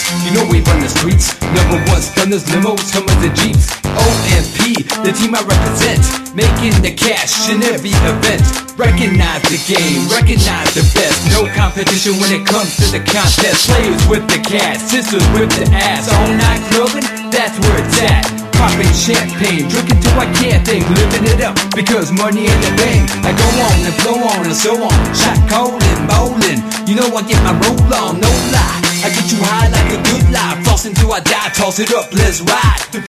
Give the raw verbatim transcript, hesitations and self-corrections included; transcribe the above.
You know we run the streets. Number one stunners, limos, Hummers and Jeeps. O M P, the team I represent, making the cash in every event. Recognize the game, recognize the best. No competition when it comes to the contest. Players with the cash, sisters with the ass. All night clubbing, that's where it's at. Popping champagne, drinking till I can't think, living it up because money in the bank. I go on and flow on and so on, shot calling, bowling. You know I get my roll on, no lie. I get you high like a good life, floss until I die. Toss it up, let's ride.